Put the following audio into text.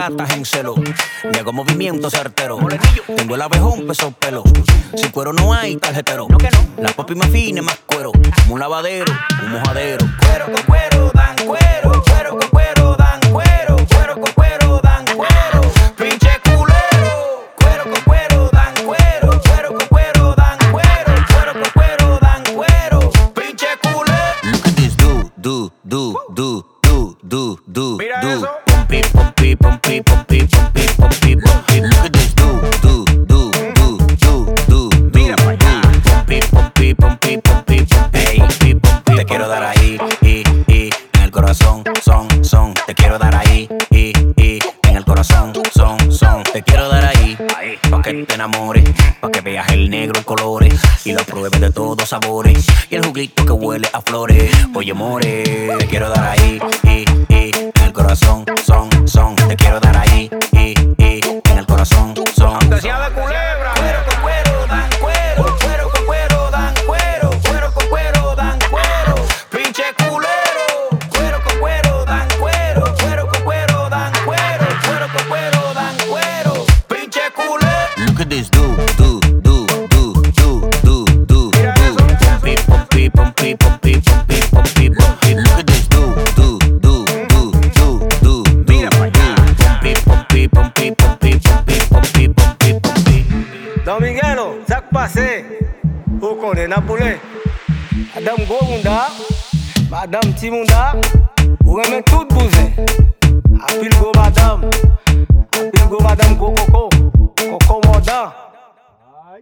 estás en celo. Le hago movimiento certero. Tengo el abejón, peso pelo. Si cuero no hay, tarjetero. La papi más fina, más cuero. Como un lavadero, un mojadero. Cuero con cuero, dan cuero. Cuero con cuero, dan cuero. Cuero con cuero, dan cuero. Pinche culero. Cuero con cuero, dan cuero. Cuero con cuero, dan cuero. Cuero con cuero, dan cuero. Pinche culero. Look at this, do. Mira eso. Pompi, pompi, pompi, pompi, pompi, pompi, pompi. Look at this, do. Mira pa' allá. Pompi, pompi, pompi, pompi, pompi, pompi. Te quiero dar ahí, en el corazón, son. Te quiero dar ahí, en el corazón, son. Te quiero dar ahí, pa' que te enamores, pa' que veas el negro en colores y lo pruebes de todos sabores y el juguito que huele a flores. Oye, more, te quiero dar ahí, en el corazón, son. Te quiero dar ahí, en el corazón, son. Aunque sea de culebra. Cuero con cuero, dan cuero. Cuero con cuero, dan cuero. Cuero con cuero, dan cuero. Pinche culero. Cuero con cuero, dan cuero. Cuero con cuero, dan cuero. Cuero con cuero, dan cuero. Pinche culero. Look at this, do. Mira eso. Pompi, pompi, pompi, pompi, pompi, pompi. Look at this, do. Mira pa' allá. Pompi, pompi, pompi, pompi, pompi, pompi, pompi. Don Miguelo, ça passé. Vous connaissez Napolé. Madame Gomunda, Madame Timunda, vous remettez tout bousin. Apil go madame, Coco, Coco Modan.